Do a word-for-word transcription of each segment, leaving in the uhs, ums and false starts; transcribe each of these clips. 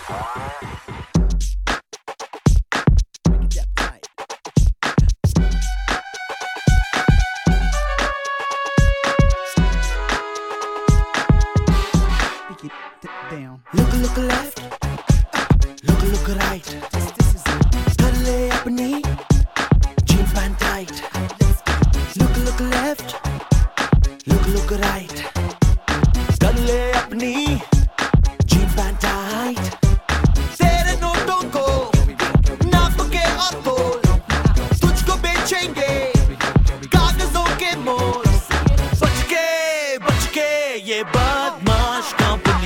Look, look left, look, look right. कर ले अपनी jean pant tight. Look, look left, look, look right. कर ले अपनी jean pant tight. तेरे नोटों को नाप के और तोल, तुझको बेचेंगे कागजों के मोल. बच के, बच के ये बदमाश company.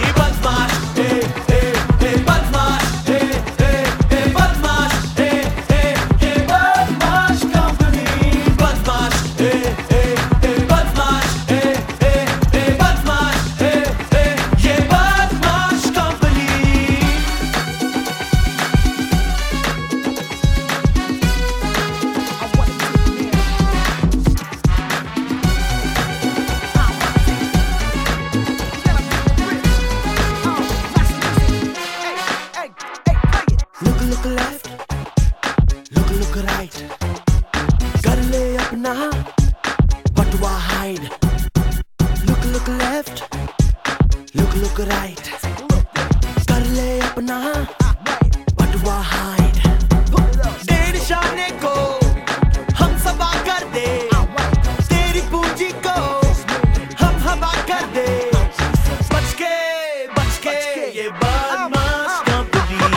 Look left, look look right. कर ले अपना बटुआ hide. Look look left, look look right. कर ले अपना बटुआ hide. तेरे शाने को हम सबा कर दे, तेरी पूंजी को हम हवा कर दे. बच के, बच के ये बदमाश कंपनी.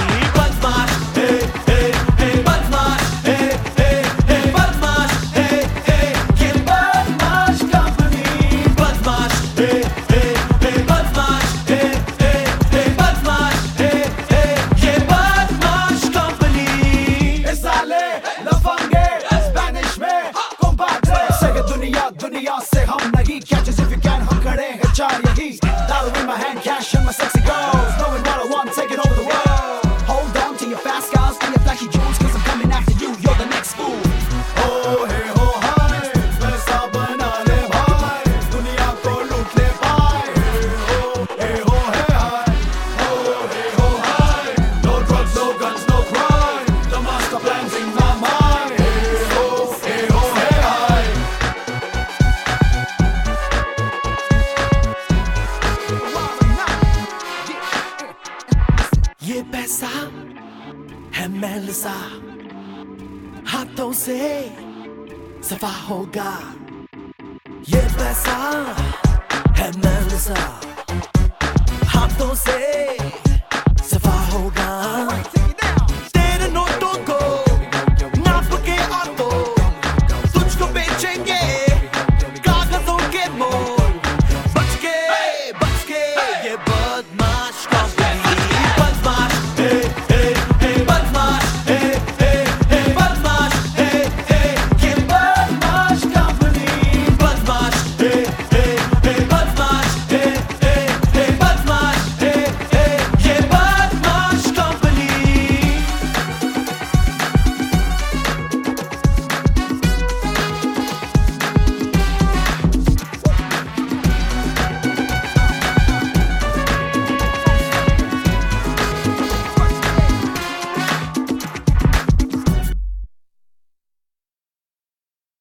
दुनिया से हम नहीं catch us if you can. हम खड़े हैं चार यही. Dollar in my hand, cash and my sexy girls. Knowing what I want, taking over the world. Hold on to your fast cars and your flashy jewels, cause I'm coming after you, you're the next fool. Oh hey ho hi, पैसा बना ले भाई, दुनिया को लूट ले भाई. Hey ho, hey ho hey hi, oh hey ho hi. No drugs, no guns, no crime, the master plan's in my mind. Hey ho, hey ho hey hi. ये पैसा है मैल सा, हाथों से सफा होगा. ये पैसा है मैल सा, हाथों से सफा होगा.